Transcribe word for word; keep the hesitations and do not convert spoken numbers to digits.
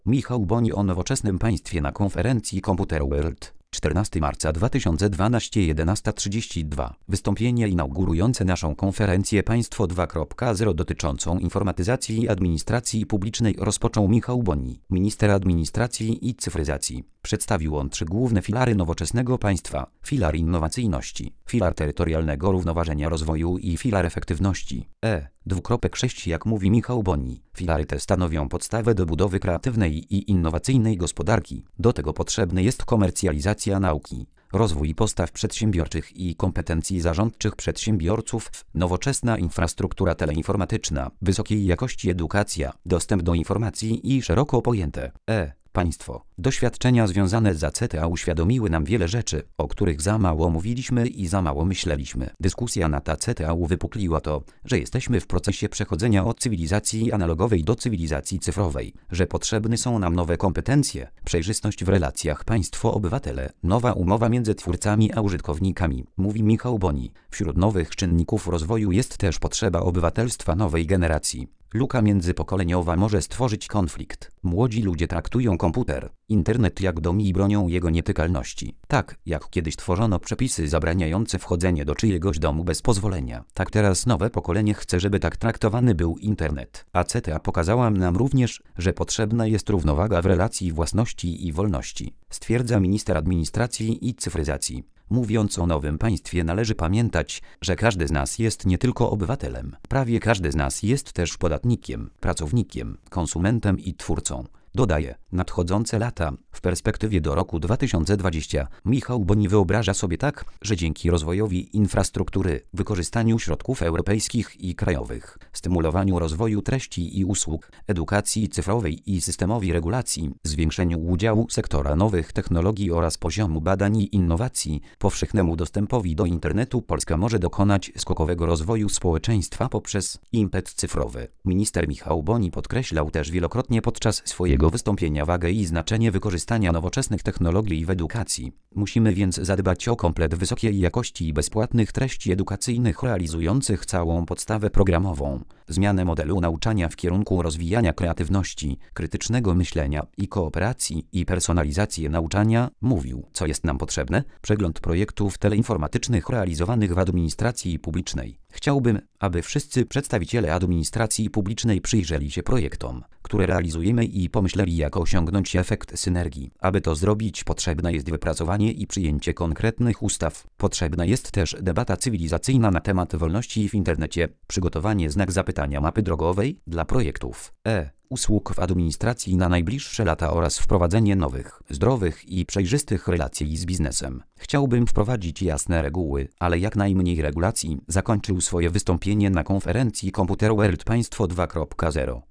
Michał Boni o nowoczesnym państwie na konferencji Computer World. czternastego marca dwa tysiące dwunastego, jedenasta trzydzieści dwa. Wystąpienie inaugurujące naszą konferencję Państwo dwa kropka zero dotyczącą informatyzacji i administracji publicznej rozpoczął Michał Boni, minister administracji i cyfryzacji. Przedstawił on trzy główne filary nowoczesnego państwa: filar innowacyjności, filar terytorialnego równoważenia rozwoju i filar efektywności. E. Dwukropek sześć Jak mówi Michał Boni, filary te stanowią podstawę do budowy kreatywnej i innowacyjnej gospodarki. Do tego potrzebny jest komercjalizacja nauki, rozwój postaw przedsiębiorczych i kompetencji zarządczych przedsiębiorców, nowoczesna infrastruktura teleinformatyczna, wysokiej jakości edukacja, dostęp do informacji i szeroko pojęte e. państwo. Doświadczenia związane z A C T A uświadomiły nam wiele rzeczy, o których za mało mówiliśmy i za mało myśleliśmy. Dyskusja nad A C T A uwypukliła to, że jesteśmy w procesie przechodzenia od cywilizacji analogowej do cywilizacji cyfrowej, że potrzebne są nam nowe kompetencje, przejrzystość w relacjach państwo-obywatele, nowa umowa między twórcami a użytkownikami, mówi Michał Boni. Wśród nowych czynników rozwoju jest też potrzeba obywatelstwa nowej generacji. Luka międzypokoleniowa może stworzyć konflikt. Młodzi ludzie traktują komputer, internet jak dom i bronią jego nietykalności. Tak, jak kiedyś tworzono przepisy zabraniające wchodzenie do czyjegoś domu bez pozwolenia. Tak teraz nowe pokolenie chce, żeby tak traktowany był internet. A C T A pokazała nam również, że potrzebna jest równowaga w relacji własności i wolności, stwierdza minister administracji i cyfryzacji. Mówiąc o nowym państwie, należy pamiętać, że każdy z nas jest nie tylko obywatelem. Prawie każdy z nas jest też podatnikiem, pracownikiem, konsumentem i twórcą. Dodaje, nadchodzące lata, w perspektywie do roku dwa tysiące dwudziestego, Michał Boni wyobraża sobie tak, że dzięki rozwojowi infrastruktury, wykorzystaniu środków europejskich i krajowych, stymulowaniu rozwoju treści i usług, edukacji cyfrowej i systemowi regulacji, zwiększeniu udziału sektora nowych technologii oraz poziomu badań i innowacji, powszechnemu dostępowi do internetu, Polska może dokonać skokowego rozwoju społeczeństwa poprzez impet cyfrowy. Minister Michał Boni podkreślał też wielokrotnie podczas swojego wystąpienia wagę i znaczenie wykorzystania nowoczesnych technologii w edukacji. Musimy więc zadbać o komplet wysokiej jakości i bezpłatnych treści edukacyjnych realizujących całą podstawę programową, zmianę modelu nauczania w kierunku rozwijania kreatywności, krytycznego myślenia i kooperacji i personalizację nauczania, mówił. Co jest nam potrzebne? Przegląd projektów teleinformatycznych realizowanych w administracji publicznej. Chciałbym, aby wszyscy przedstawiciele administracji publicznej przyjrzeli się projektom, które realizujemy i pomyśleli, jak osiągnąć efekt synergii. Aby to zrobić, potrzebne jest wypracowanie i przyjęcie konkretnych ustaw. Potrzebna jest też debata cywilizacyjna na temat wolności w internecie, przygotowanie znak zapytania mapy drogowej dla projektów e. usług w administracji na najbliższe lata oraz wprowadzenie nowych, zdrowych i przejrzystych relacji z biznesem. Chciałbym wprowadzić jasne reguły, ale jak najmniej regulacji, zakończył swoje wystąpienie na konferencji Computer World Państwo dwa kropka zero.